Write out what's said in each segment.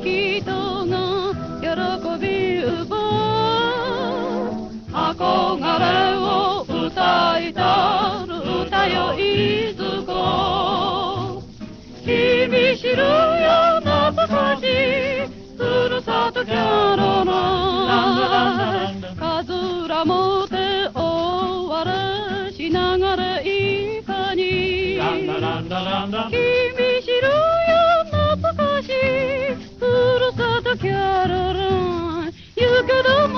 人が喜び奪う憧れを歌いたる歌よいずこ君知るよ懐かしいふるさとキャロライかずらもて終われしながらいかに君知るよ懐かしいふるさとキャロライ言うけど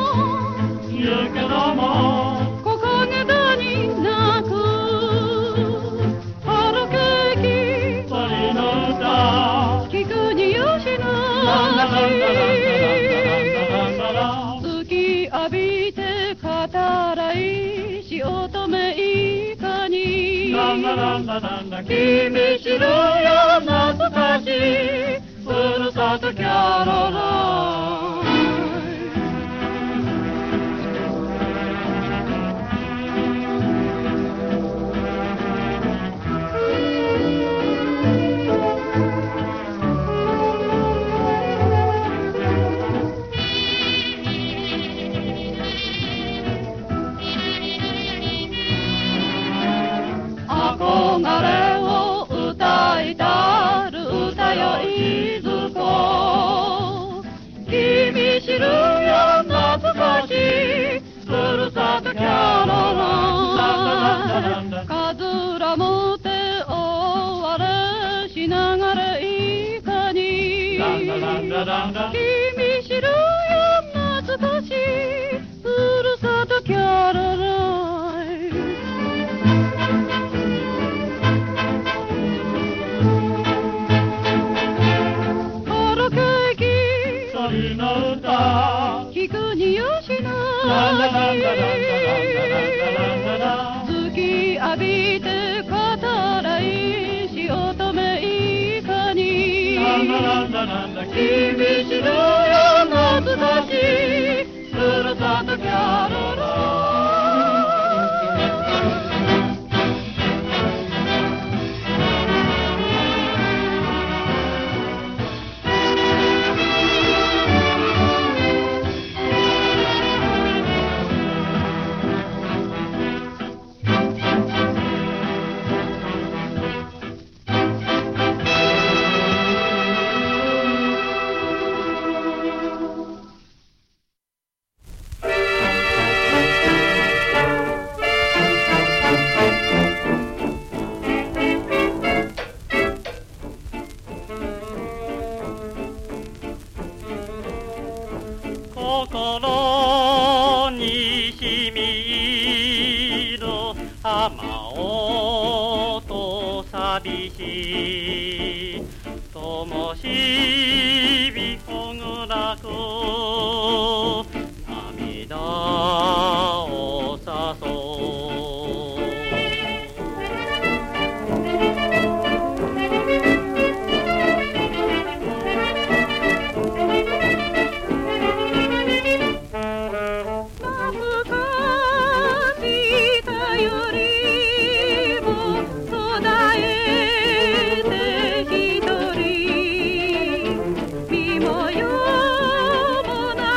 も木陰だに泣く春ケーキ鳥の歌聞くによしない月浴びて語らいし乙女いかに君知るよ懐かしいふるさとキャロライ憧れを歌いたる歌よいずこ君知るよ懐かしいふるさとキャロライかずらもて終われしながらいかに君知るよ懐かしいふるさとキャロライ聞くによしない月浴びて語らいし乙女いかに君知るよ懐かしいふるさとキャロライ心にしみる雨音寂しい灯火ほぐらく涙を誘う身もよもな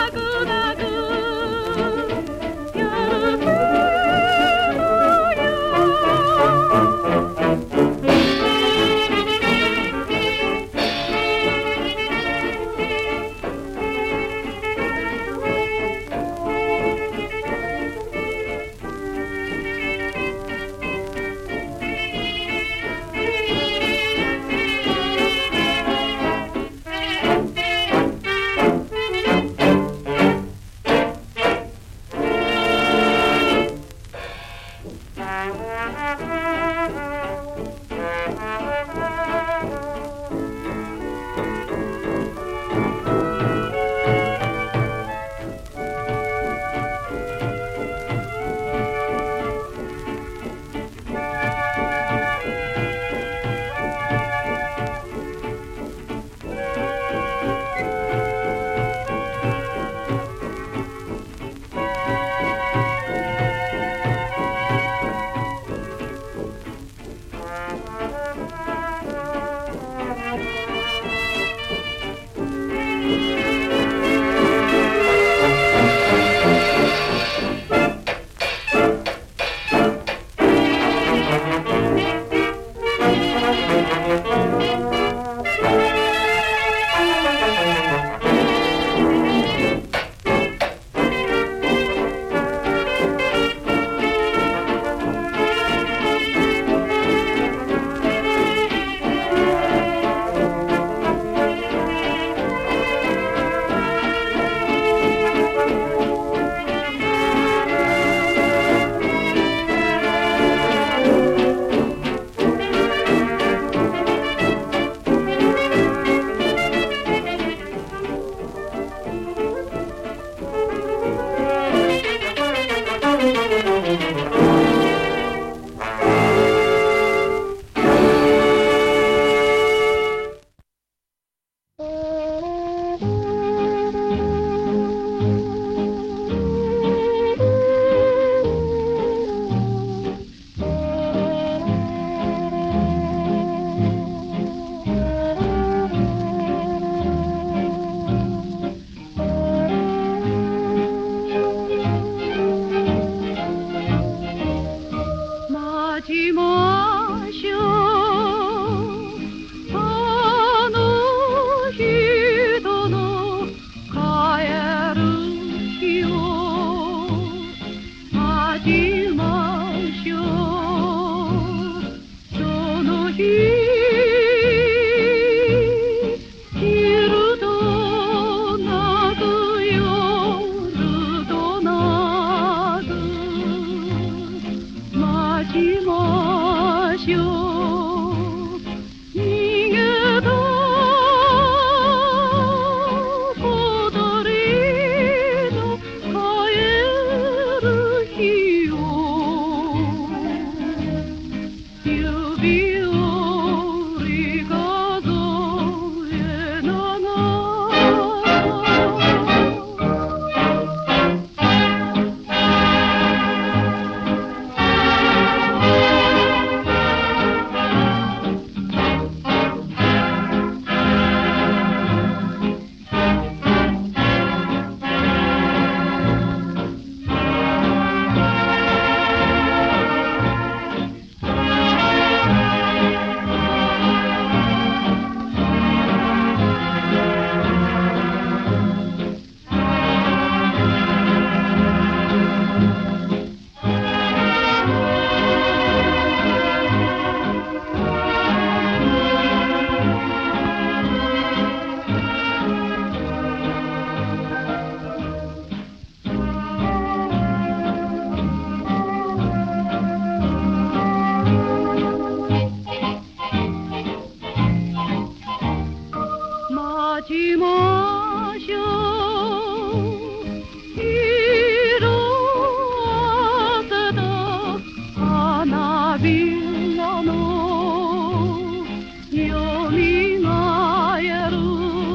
しましょう。色あせた花びらのよみがえる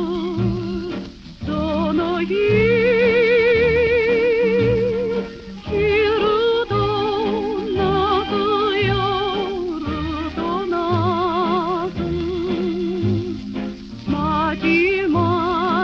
その日、昼と夏、夜と夏、まちま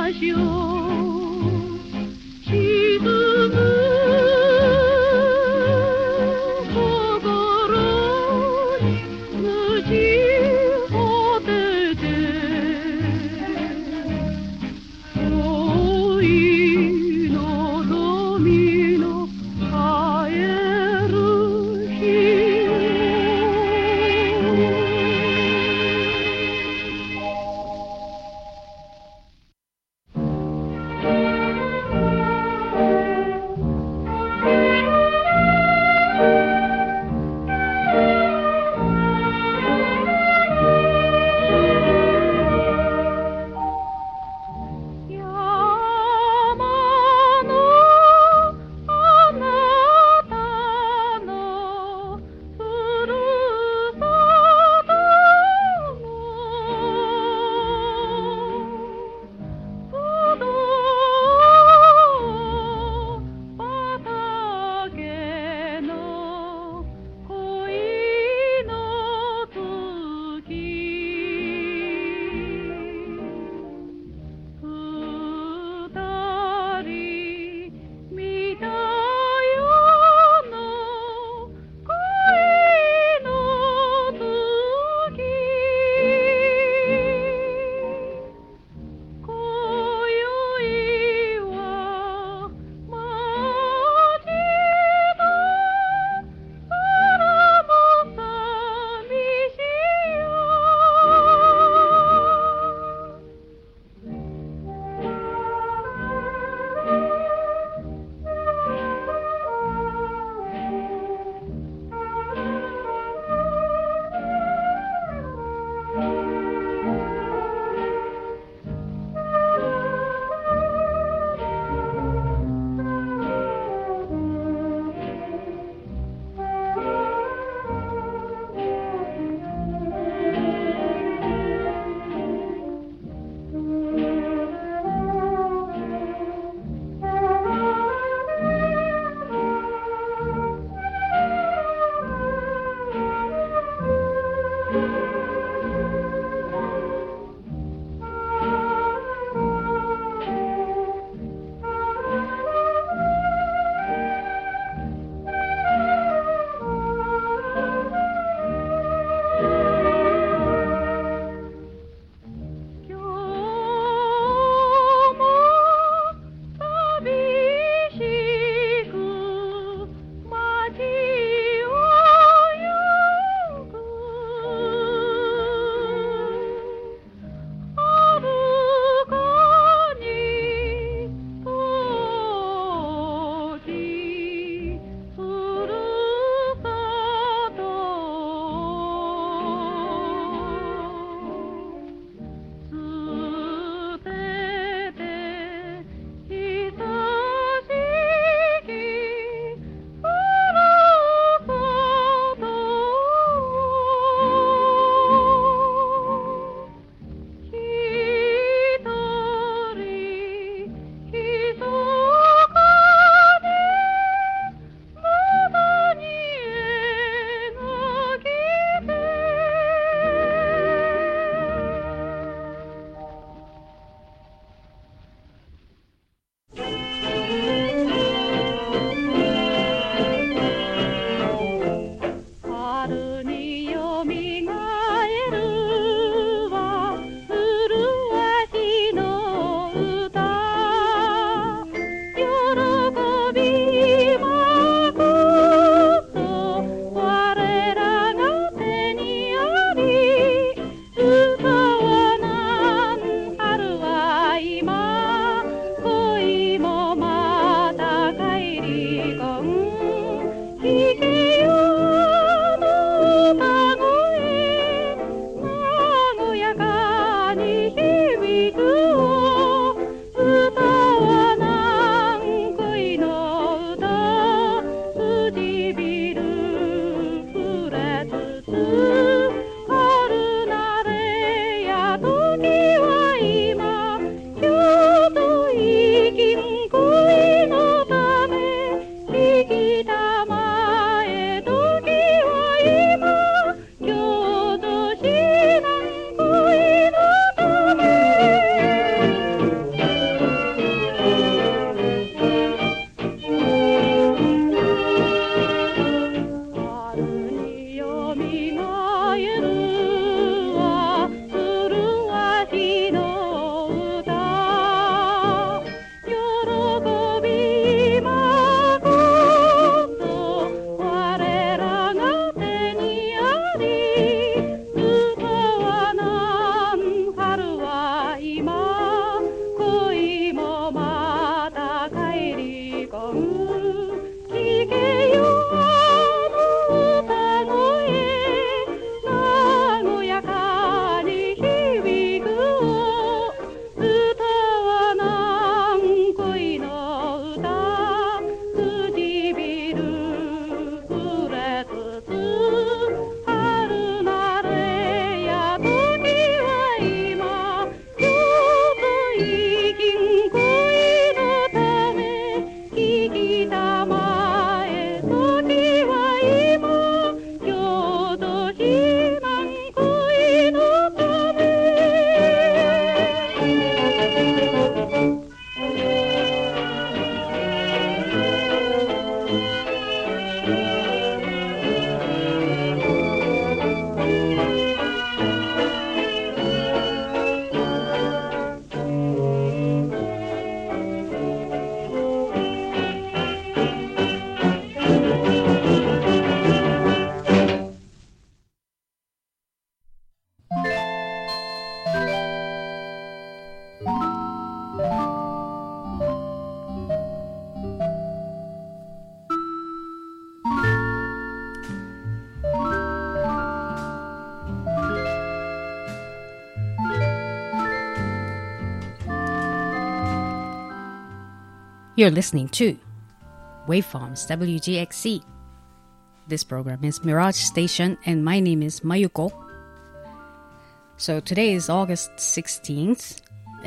You're listening to Waveforms WGXC. This program is Mirage Station, and my name is Mayuko. So today is August 16th.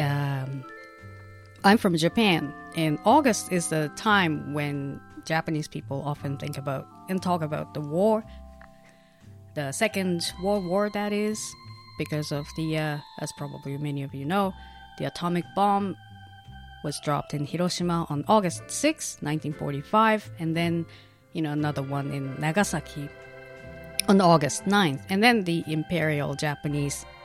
I'm from Japan, and August is the time when Japanese people often think about and talk about the war, the Second World War, that is, because of the, as probably many of you know, the atomic bomb was dropped in Hiroshima on August 6, 1945, and then, another one in Nagasaki on August 9th, and then the Imperial Japan,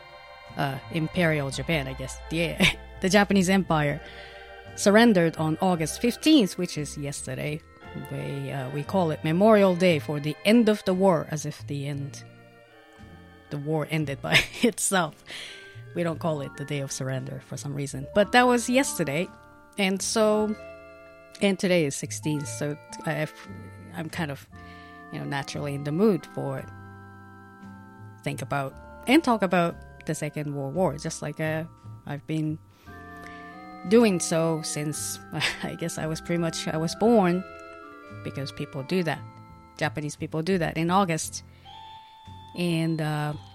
I guess, the Japanese Empire surrendered on August 15th, which is yesterday. We call it Memorial Day for the end of the war, as if the war ended by itself. We don't call it the Day of Surrender for some reason. But that was yesterday. And today is 16th. So I'm kind of, naturally in the mood for think about and talk about the Second World War. Just like I've been doing so since, I guess I was born, because people do that. Japanese people do that in August. And,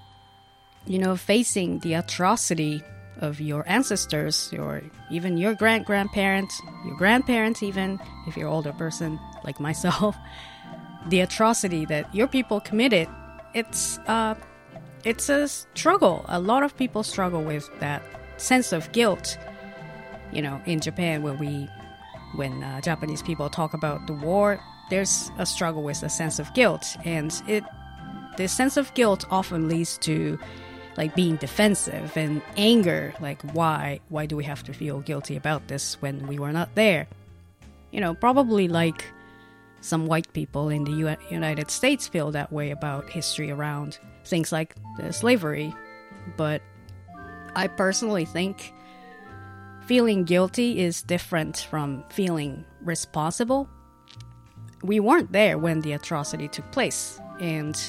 facing the atrocity of your ancestors, or even your grandparents, your grandparents even, if you're an older person like myself, the atrocity that your people committed, it's a struggle. A lot of people struggle with that sense of guilt. In Japan, when Japanese people talk about the war, there's a struggle with a sense of guilt, and this sense of guilt often leads to being defensive and anger, why do we have to feel guilty about this when we were not there? Probably like some white people in the United States feel that way about history around things like slavery. But I personally think feeling guilty is different from feeling responsible. We weren't there when the atrocity took place, and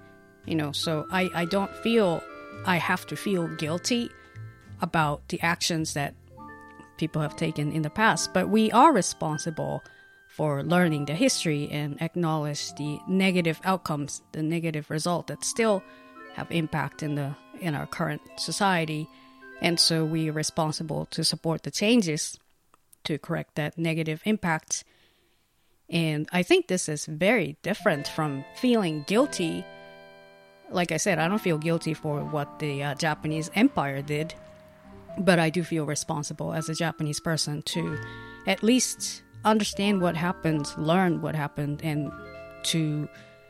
so I don't feel I have to feel guilty about the actions that people have taken in the past. But we are responsible for learning the history and acknowledge the negative outcomes, the negative result that still have impact in our current society. And so we are responsible to support the changes to correct that negative impact. And I think this is very different from feeling guilty. Like I said, I don't feel guilty for what the Japanese Empire did, but I do feel responsible as a Japanese person to at least understand what happened, learn what happened, and to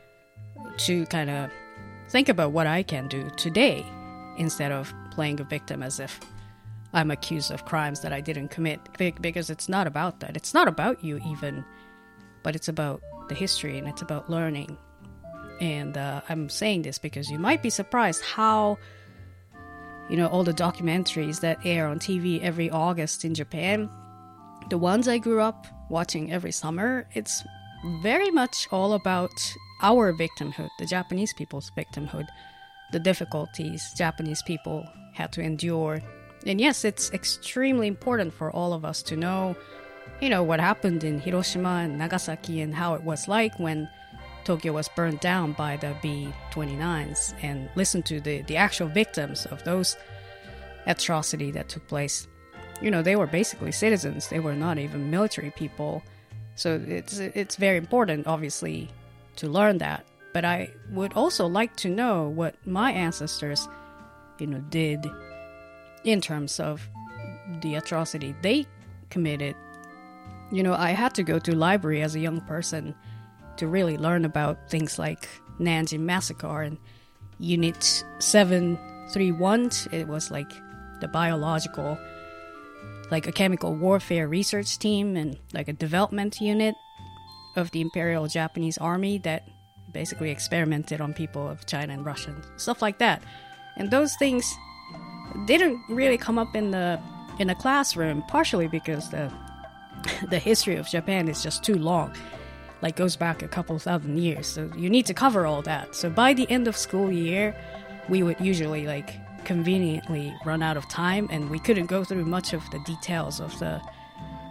kind of think about what I can do today instead of playing a victim as if I'm accused of crimes that I didn't commit, because it's not about that. It's not about you even, but it's about the history, and it's about learning. And I'm saying this because you might be surprised how, all the documentaries that air on TV every August in Japan, the ones I grew up watching every summer, it's very much all about our victimhood, the Japanese people's victimhood, the difficulties Japanese people had to endure. And yes, it's extremely important for all of us to know, what happened in Hiroshima and Nagasaki and how it was like when Tokyo was burned down by the B-29s, and listen to the actual victims of those atrocity that took place. They were basically citizens. They were not even military people. So it's very important, obviously, to learn that. But I would also like to know what my ancestors, did in terms of the atrocity they committed. I had to go to library as a young person to really learn about things like Nanjing Massacre and Unit 731. It was the biological, a chemical warfare research team and a development unit of the Imperial Japanese Army that basically experimented on people of China and Russia, stuff like that. And those things didn't really come up in the classroom, partially because the history of Japan is just too long. Goes back a couple thousand years, so you need to cover all that. So by the end of school year, we would usually conveniently run out of time, and we couldn't go through much of the details of the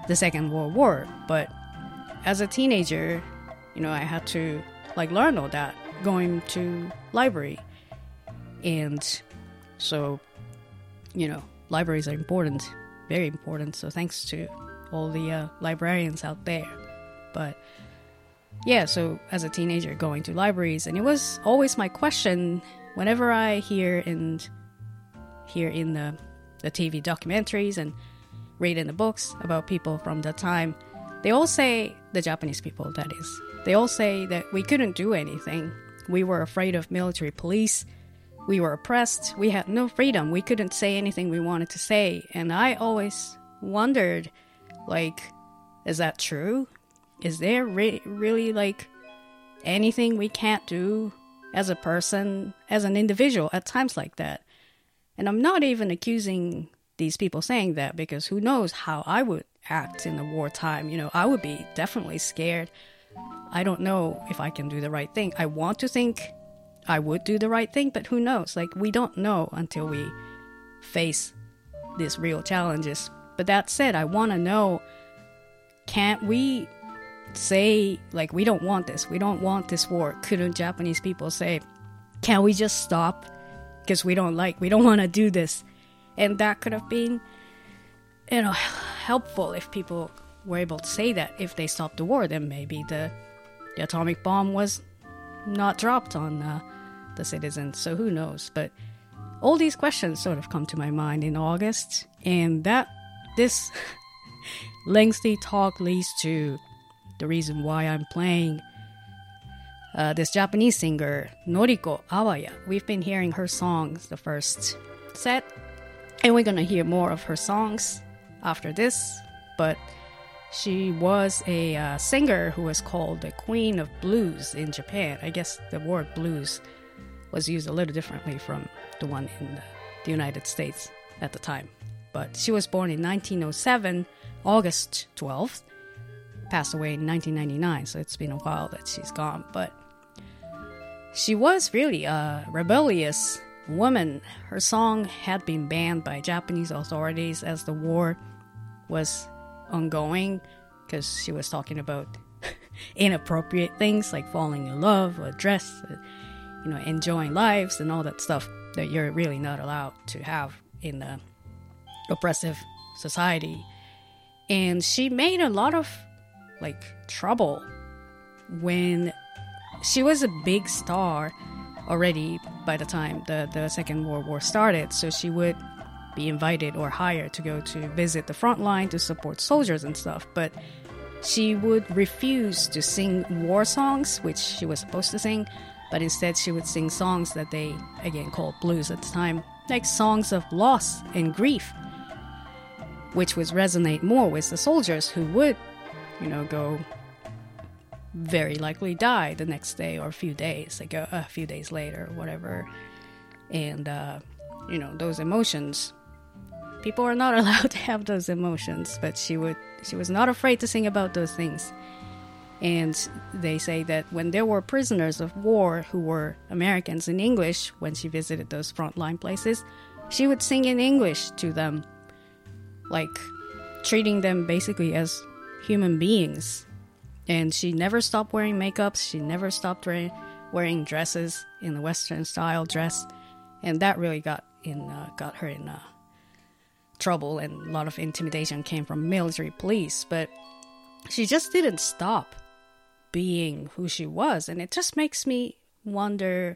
the Second World War. But as a teenager, I had to learn all that going to library. And so, libraries are important, very important. So thanks to all the librarians out there. But yeah, so as a teenager going to libraries, and it was always my question whenever I hear in the TV documentaries and read in the books about people from that time, they all say, the Japanese people that is, they all say that we couldn't do anything. We were afraid of military police. We were oppressed. We had no freedom. We couldn't say anything we wanted to say. And I always wondered, is that true? Is there really anything we can't do as a person, as an individual at times like that? And I'm not even accusing these people saying that, because who knows how I would act in the wartime. I would be definitely scared. I don't know if I can do the right thing. I want to think I would do the right thing, but who knows? We don't know until we face these real challenges. But that said, I want to know, can't we say, we don't want this. We don't want this war. Couldn't Japanese people say, can we just stop? Because we don't want to do this. And that could have been, helpful if people were able to say that. If they stopped the war, then maybe the atomic bomb was not dropped on the citizens. So who knows? But all these questions sort of come to my mind in August. And this lengthy talk leads to the reason why I'm playing this Japanese singer, Noriko Awaya. We've been hearing her songs the first set, and we're going to hear more of her songs after this. But she was a singer who was called the Queen of Blues in Japan. I guess the word blues was used a little differently from the one in the United States at the time. But she was born in 1907, August 12th, passed away in 1999, so it's been a while that she's gone. But she was really a rebellious woman. Her song had been banned by Japanese authorities as the war was ongoing, because she was talking about inappropriate things like falling in love or dress, enjoying lives and all that stuff that you're really not allowed to have in the oppressive society. And she made a lot of trouble when she was a big star already by the time the Second World War started. So she would be invited or hired to go to visit the front line to support soldiers and stuff. But she would refuse to sing war songs, which she was supposed to sing, but instead she would sing songs that they, again, called blues at the time, like songs of loss and grief, which would resonate more with the soldiers who would, go very likely die the next day or a few days later or whatever. And, those emotions, people are not allowed to have those emotions, but she was not afraid to sing about those things. And they say that when there were prisoners of war who were Americans in English, when she visited those frontline places, she would sing in English to them, treating them basically as human beings. And she never stopped wearing makeup. She never stopped wearing dresses in the Western style dress. And that really got her in trouble, and a lot of intimidation came from military police. But she just didn't stop being who she was. And it just makes me wonder,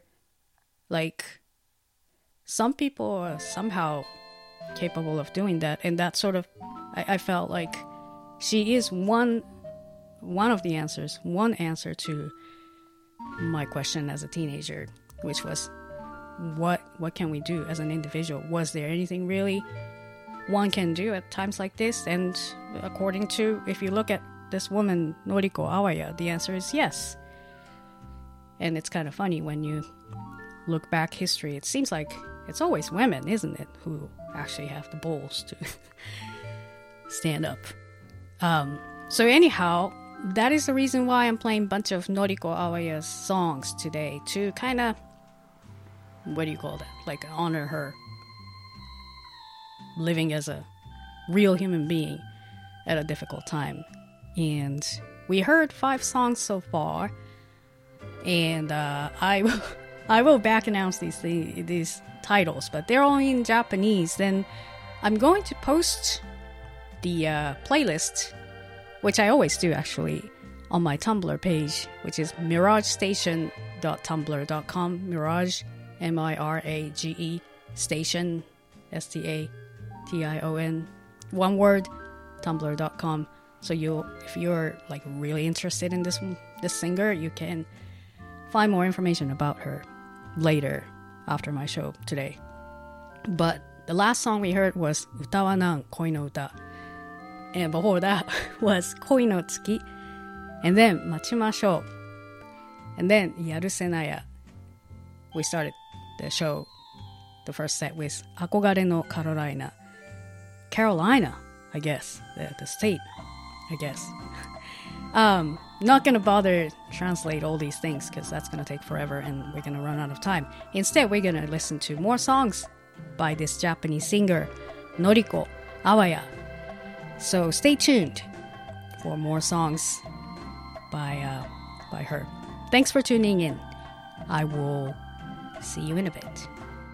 some people are somehow capable of doing that. And that sort of, I felt like she is one of the answers, one answer to my question as a teenager, which was, what can we do as an individual? Was there anything really one can do at times like this? And according to, if you look at this woman, Noriko Awaya, the answer is yes. And it's kind of funny when you look back history, it seems like it's always women, isn't it, who actually have the balls to stand up. So anyhow, that is the reason why I'm playing a bunch of Noriko Awaya's songs today, to kind of, honor her living as a real human being at a difficult time. And we heard 5 songs so far, and I will back announce these titles, but they're only in Japanese. Then I'm going to post the playlist, which I always do actually, on my Tumblr page, which is miragestation.tumblr.com. Mirage, M-I-R-A-G-E, station, S-T-A-T-I-O-N, one word, tumblr.com. So if you're like really interested in this singer, you can find more information about her later after my show today. But the last song we heard was 歌はなん恋の歌, and before that was 恋の月, and then 待ちましょう, and then やるせなや. We started the show, the first set with 憧れのカロライナ. Carolina, I guess, the state, I guess. Not gonna bother translate all these things because that's gonna take forever and we're gonna run out of time. Instead, we're gonna listen to more songs by this Japanese singer, Noriko Awaya. So stay tuned for more songs by her. Thanks for tuning in. I will see you in a bit.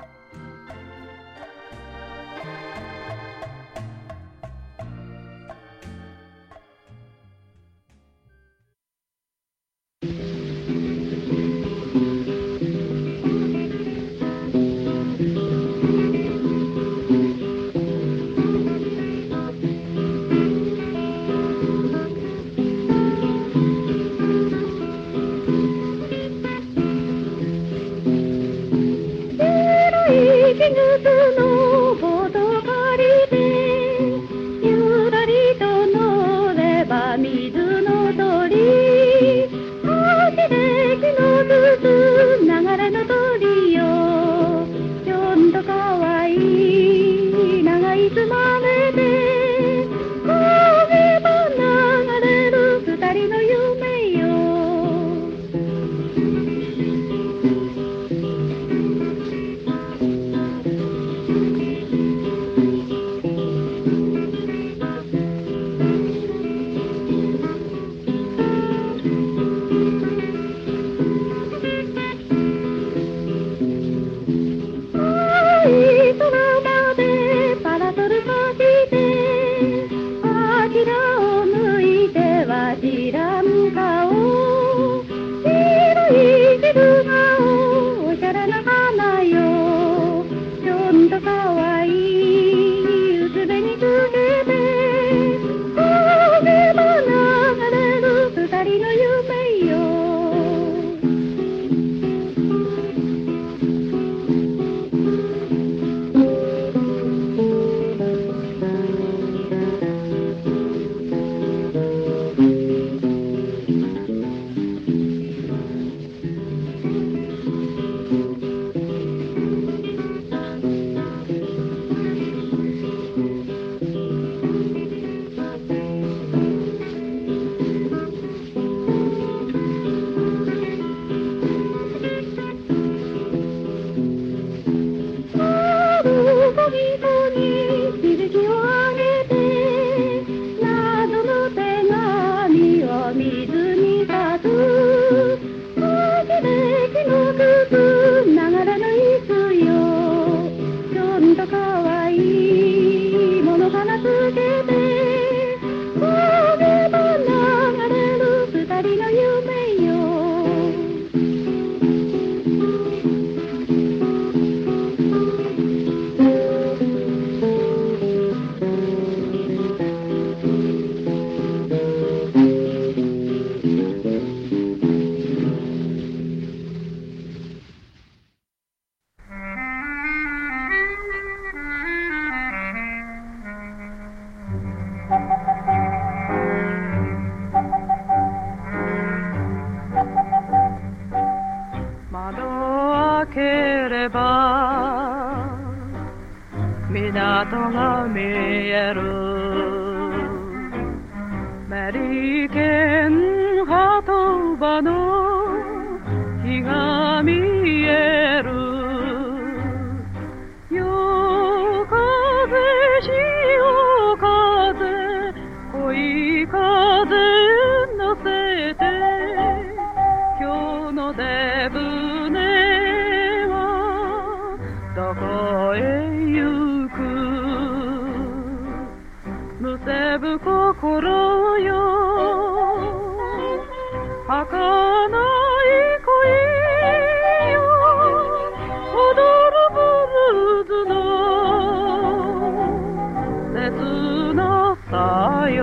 港が見えるメリケン鳩場の日が見える夜風潮風今叫ぶ心よ儚い恋よ踊るブルーズの切なさよ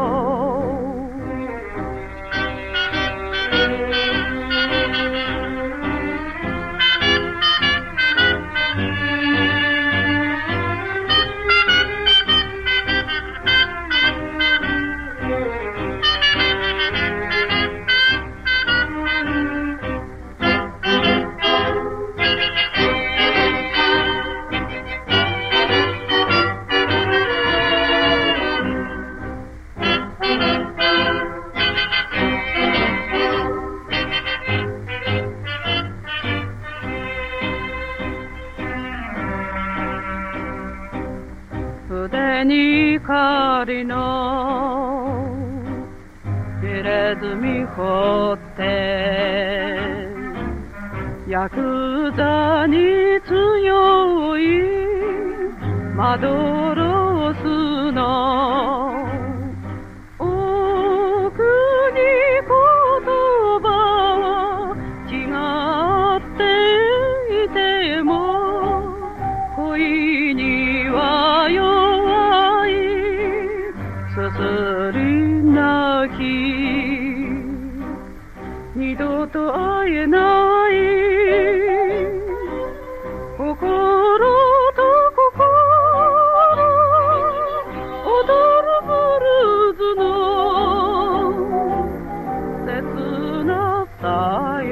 筆に光の入れ墨掘ってヤクザに強いマドロスの奥に言葉は違っていても恋には弱いすすり泣き二度と会えない心と心踊るブルーズの切なさよ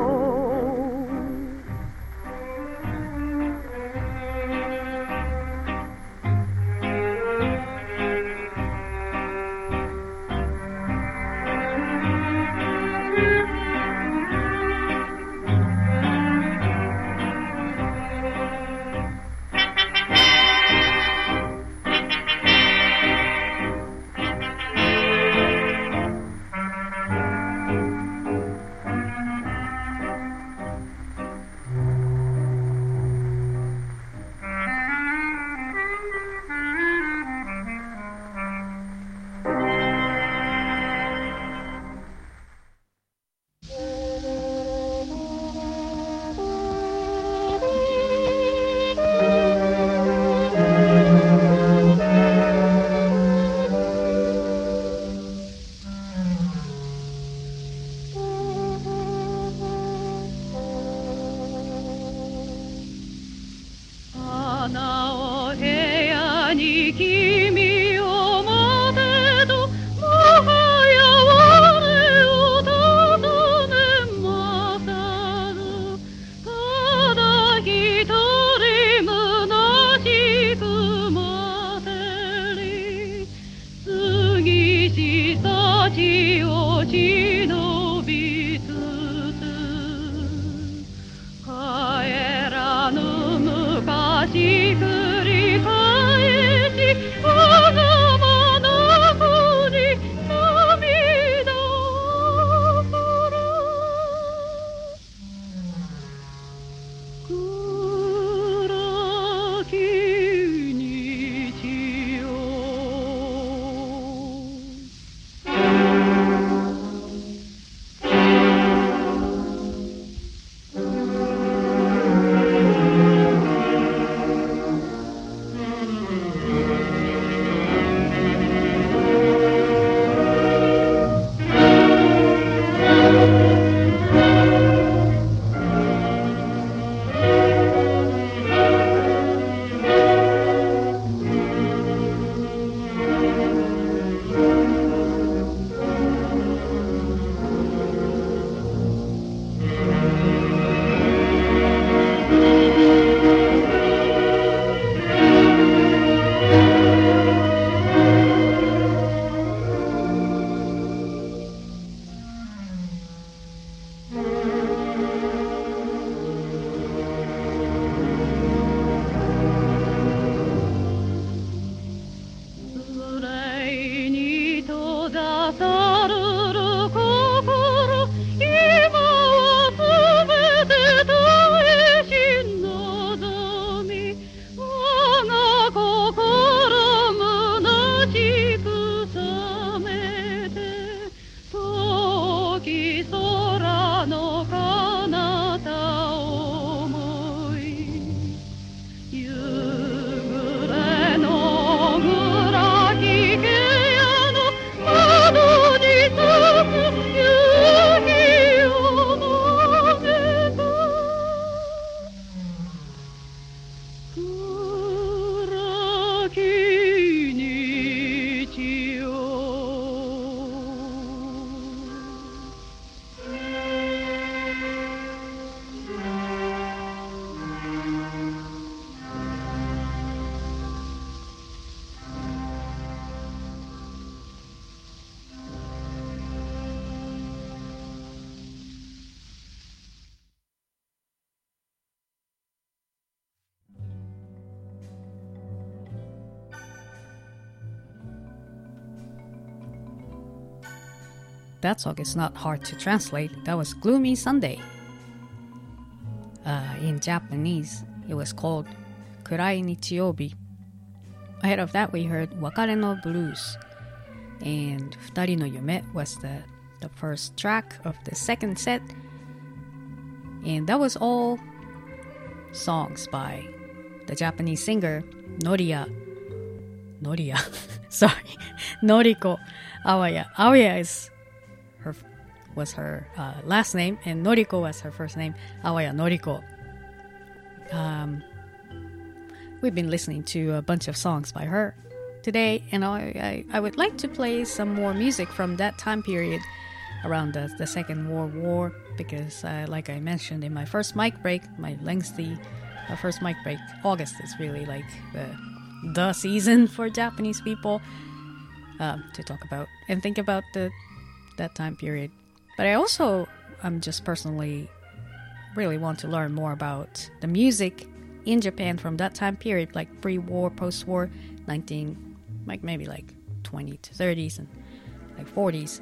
花を部屋に君を待てどもはや我を尋ねまさるただ一人虚しく待てり過ぎしたちを忍びつつ帰らぬ昔繰り返しわがまな子に涙を降る暗き日よ心虚しく that song is not hard to translate. That was Gloomy Sunday. In Japanese, it was called Kurai Nichiyoubi. Ahead of that, we heard Wakare no Blues. And Futari no Yume was the first track of the second set. And that was all songs by the Japanese singer Noriko Awaya. Awaya was her last name, and Noriko was her first name. Awaya Noriko. We've been listening to a bunch of songs by her today, and I would like to play some more music from that time period around the Second World War, because like I mentioned in my first mic break, my lengthy first mic break, August is really like the season for Japanese people to talk about and think about that time period. But I also just personally really want to learn more about the music in Japan from that time period, like pre-war, post-war, maybe like 20 to 30s and like 40s.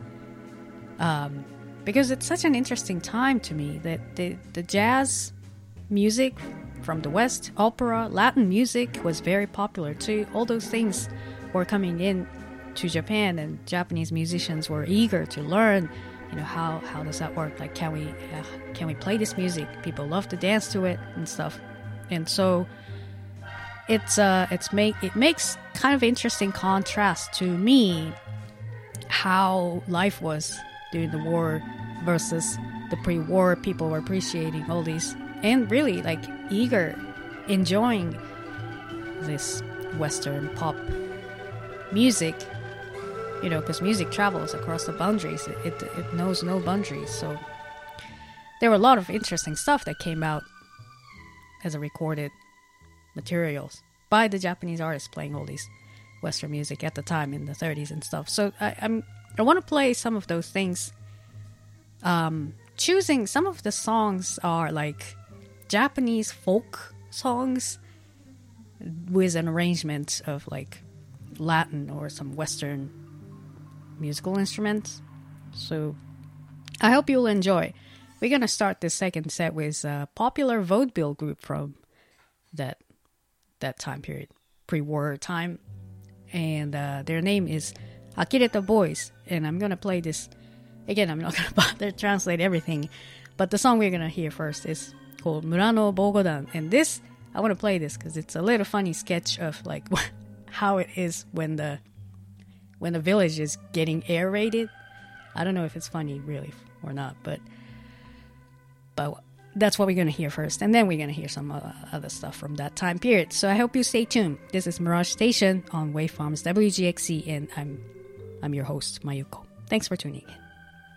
Because it's such an interesting time to me that the jazz music from the West, opera, Latin music was very popular too. All those things were coming in to Japan, and Japanese musicians were eager to learn, how does that work? Like, can we play this music? People love to dance to it and stuff. And so it makes kind of interesting contrast to me how life was during the war versus the pre-war. People were appreciating all these and really like eager, enjoying this Western pop music, because music travels across the boundaries. It knows no boundaries. So there were a lot of interesting stuff that came out as a recorded materials by the Japanese artists playing all these Western music at the time in the 30s and stuff. So I want to play some of those things. Choosing some of the songs are like Japanese folk songs with an arrangement of like Latin or some Western musical instruments. So I hope you'll enjoy. We're going to start this second set with a popular vaudeville group from that time period, pre-war time. And their name is Akireta Boys. And I'm going to play this. Again, I'm not going to bother to translate everything. But the song we're going to hear first is called Murano Bogodan. And this, I want to play this because it's a little funny sketch of like how it is when the village is getting air raided. I don't know if it's funny really or not, but that's what we're going to hear first, and then we're going to hear some other stuff from that time period. So I hope you stay tuned. This is Mirage Station on Waveforms WGXC, and I'm your host, Mayuko. Thanks for tuning in.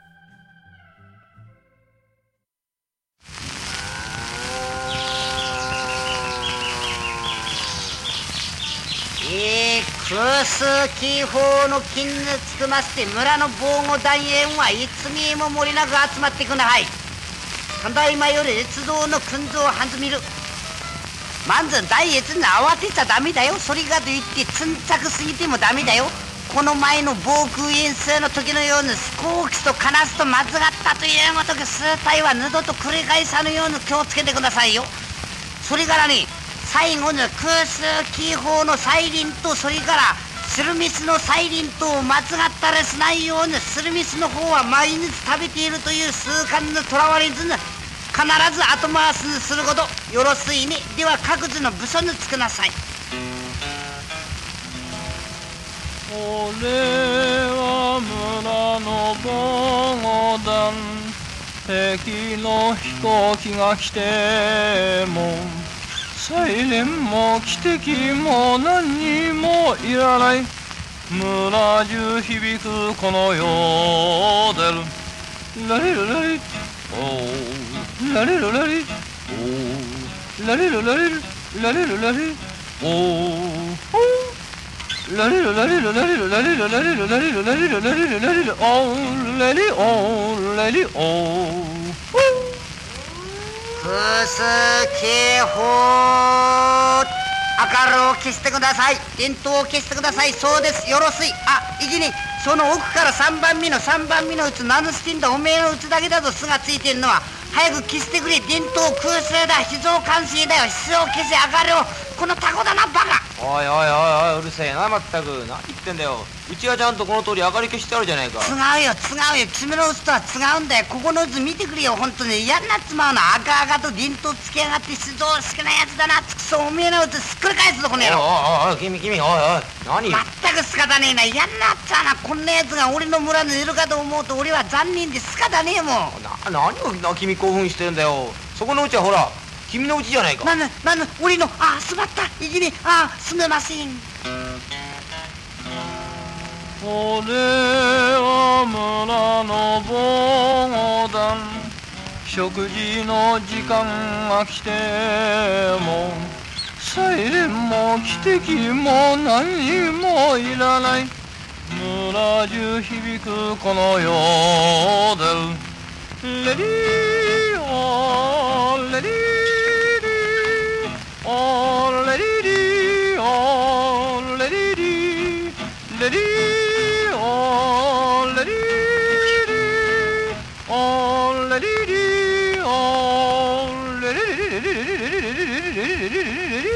空数気泡の金につくまして村の防護団員はいつにも漏れなく集まってくなはい。ただいまより列道の訓造をはずみる。まず大越に慌てちゃダメだよ。それがといってつんたくすぎてもダメだよ。この前の防空遠征の時のようにスコークスとカナスと間違ったというごとく数体は二度と繰り返さぬように気をつけてくださいよ。それからね、最後の空数気泡のサイリンと、それからスルミスのサイリンとを間違ったりしないように、スルミスの方は毎日食べているという習慣にとらわれずに必ず後回しにすることよろしいね。では各自の部署につけなさい。 俺は村の防護団、敵の飛行機が来てもサイレンも汽笛も何にもいらない。村中響くこの世でるラリルラリおーラリルラリおーラリルラリラリルラリおーラリルラリルラリルラリルラリルラリルラリルラリルラリルおーラリおーラリおー空数警報、明かりを消してください。電灯を消してください。そうです、よろしい。あ、いきにその奥から3番目のうつ何してんだ、おめえのうつだけだぞ巣がついてんのは。早く消してくれ、伝統空襲だ、秘蔵完成だよ、必要消せ明かりを、このタコだなバカ。 おいおいおいおい、うるせえな、まったく何言ってんだよ。うちはちゃんとこの通り明かり消してあるじゃないか。 違うよ爪のうつとは違うんだよ。ここのうつ見てくれよ、本当に嫌になっちまうの。赤々と伝統つけやがって出動しくないやつだな。くそおめえのうつすっくり返すぞこの野郎。 おいおいおい君おいおい何。 まったく仕方ねえな、嫌になっちゃうな。こんなやつが俺の村にいるかと思うと俺は残念で仕方ねえもん。 何を君興奮してんだよ。そこのうちはほら君のうちじゃないか。 なん俺の、すまった、いきね、すみません。 俺は村の防護団、食事の時間が来てもサイレンも汽笛も何もいらない。村中響くこの世でレディーレディーOh, let it be, oh, let it be, let it be, oh, let it be, oh, let it be, oh, let it be.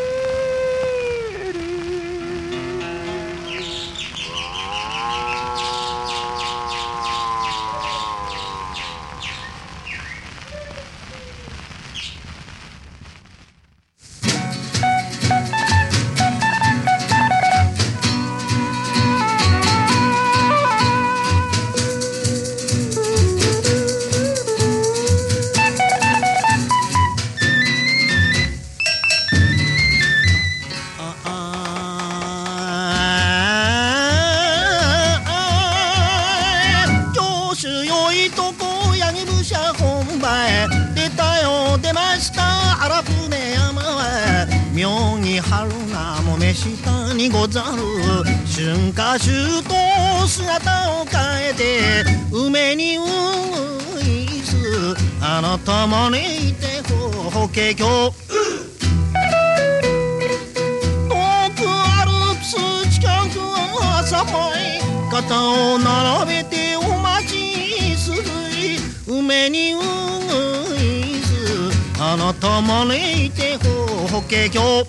妙に春名もめ下にござる。春夏秋冬姿を変えて梅にういすあなた招いて法華経。遠くアルプス近くは朝前肩を並べてお待ちする。梅にういすあなた招いて法華経。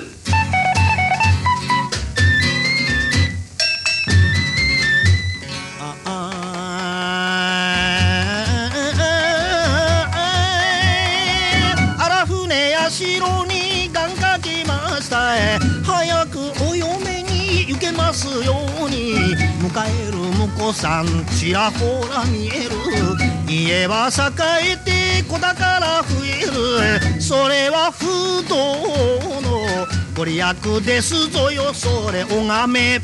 荒船や城に願かけました。早くお嫁に行けますように。迎える婿さんちらほら見える。家は栄えて子宝増える。それは不動のご利益ですぞよ、それ拝め。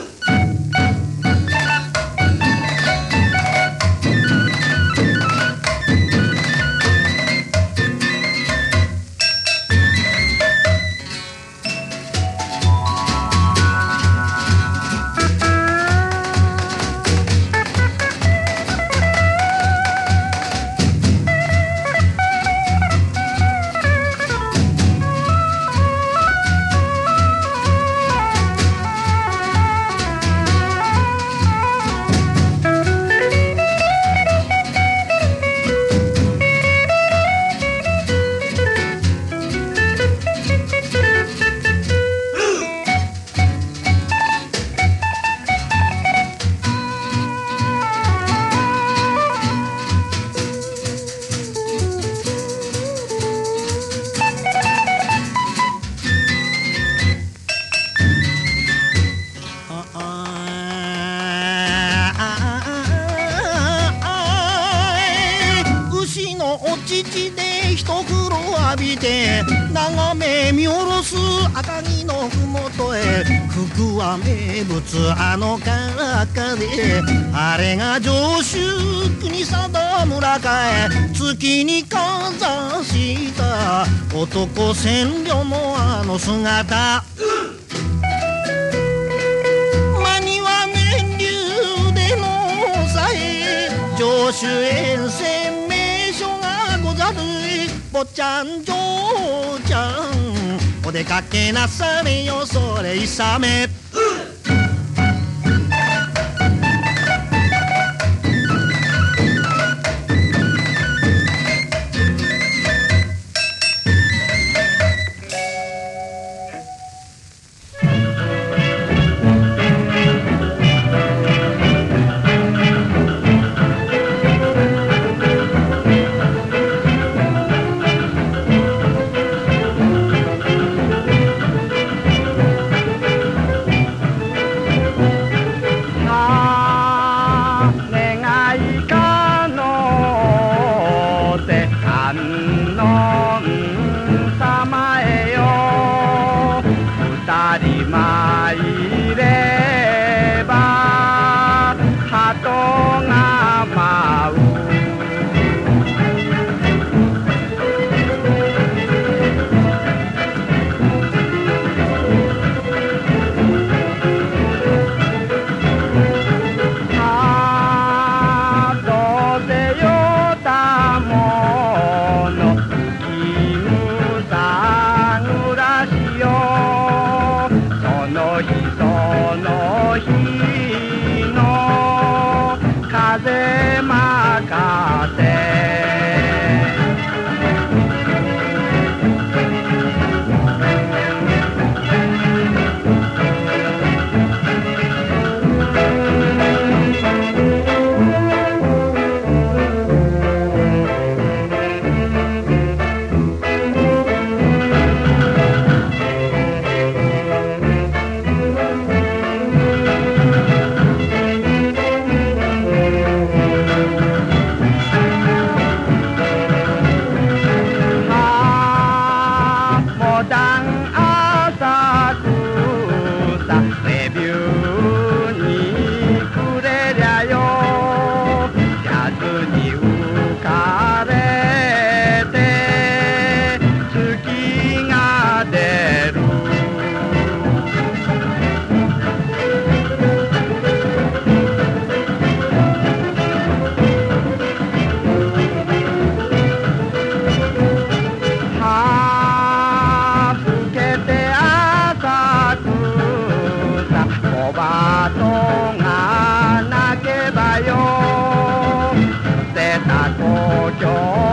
赤城のふもとへ福は名物あのからかで。あれが上州国定村かへ月にかざした男千両のあの姿。間には年流でのさえ上州沿線名所がござる。坊ちゃん嬢ちゃんお出かけなされよそれいさめ。 ロバートが泣けばよ捨てた故郷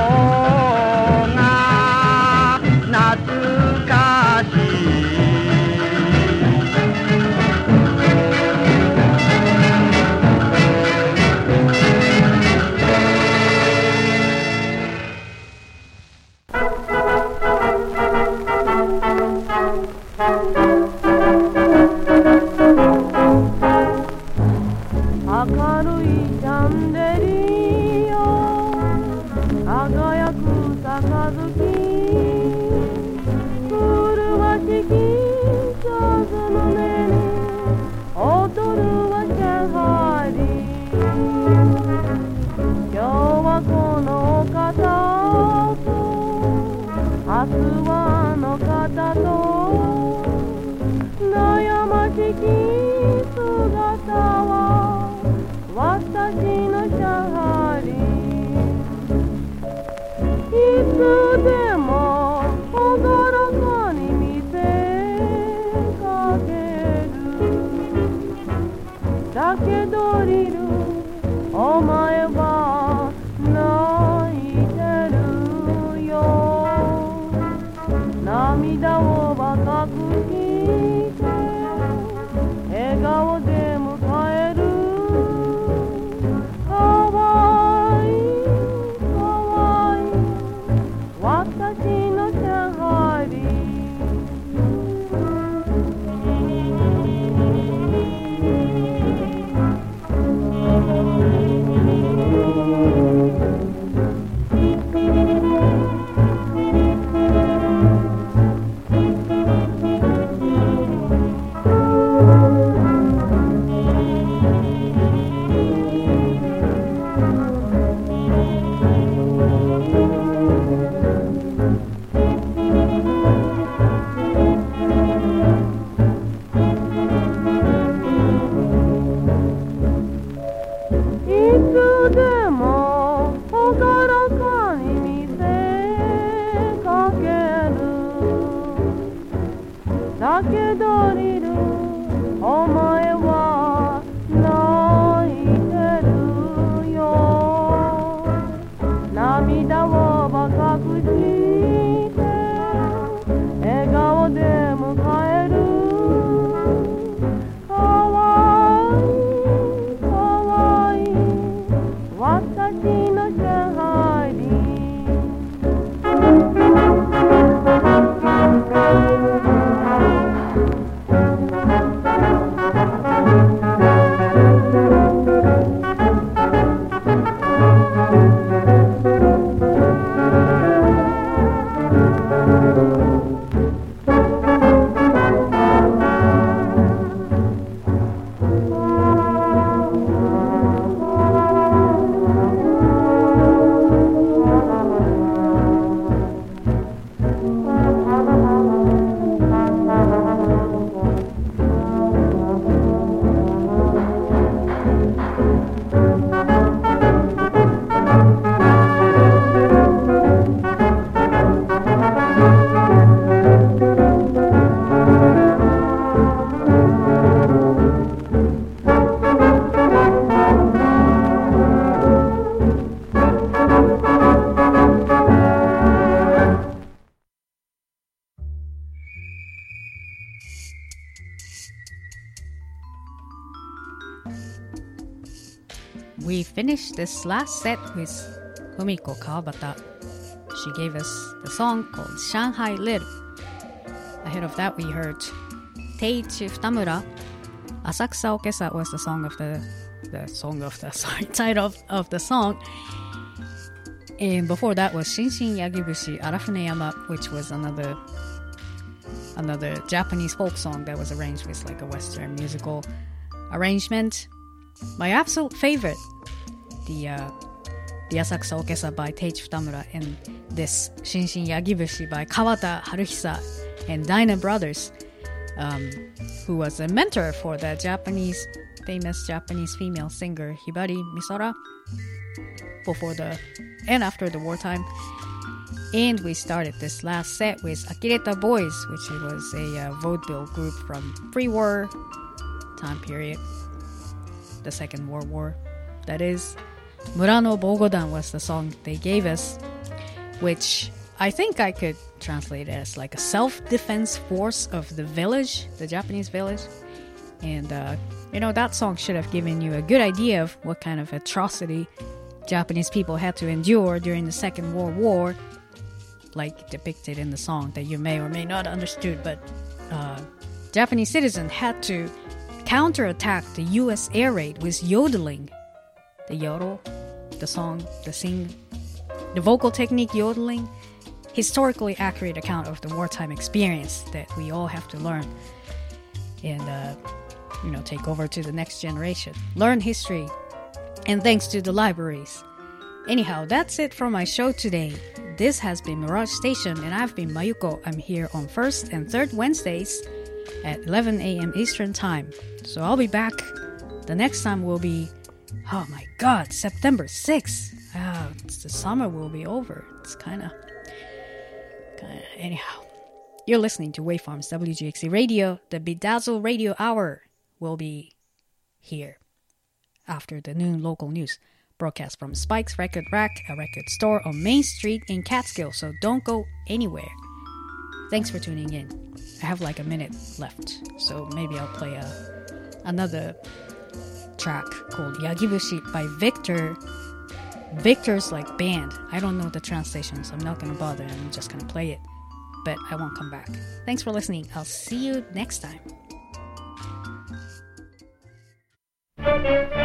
が懐かしい明るいシャンデリア輝く杯麗しきジャズの音に踊るはシャンハリ今日はこの方と明日はあの方と悩ましき姿は私のシャハリいつでも朗らかに見せかけるだけどリルお前は泣いてるよ涙を若くして笑顔で迎えるだけどリルお前は泣いてるよ涙を若くして笑顔で迎えるかわいいかわいい私のシャンハリ We finished this last set with Fumiko Kawabata. She gave us the song called Shanghai Little. Ahead of that, we heard Teichi Futamura. Asakusa Okesa was the title of the song. And before that was Shinshin Yagibushi Arafuneyama, which was another Japanese folk song that was arranged with like a Western musical arrangement. My absolute favorite, the Asakusa Okesa by Teichi Futamura, and this Shinshin Yagibushi by Kawata Haruhisa and Dyna Brothers, who was a mentor for the famous Japanese female singer Hibari Misora before and after the wartime. And we started this last set with Akireta Boys, which was a vaudeville group from pre-war time period, the Second World War. That is, Murano Bogodan was the song they gave us, which I think I could translate as like a self-defense force of the village, the Japanese village. And, that song should have given you a good idea of what kind of atrocity Japanese people had to endure during the Second World War, like depicted in the song that you may or may not understood. But Japanese citizens had to counterattack the U.S. air raid with yodeling. The yodel, the song, the vocal technique yodeling, historically accurate account of the wartime experience that we all have to learn and, take over to the next generation. Learn history. And thanks to the libraries. Anyhow, that's it for my show today. This has been Mirage Station, and I've been Mayuko. I'm here on first and third Wednesdays at 11 a.m. Eastern Time. So I'll be back. The next time will be, oh my god, September 6th. The summer will be over. It's kind of... Anyhow, you're listening to Waveform's WGXC Radio. The Bedazzle Radio Hour will be here after the noon local news, broadcast from Spike's Record Rack, a record store on Main Street in Catskill, so don't go anywhere. Thanks for tuning in. I have like a minute left, so maybe I'll play another track called Yagibushi by Victor. Victor's like band. I don't know the translation, so I'm not going to bother. I'm just going to play it, but I won't come back. Thanks for listening. I'll see you next time.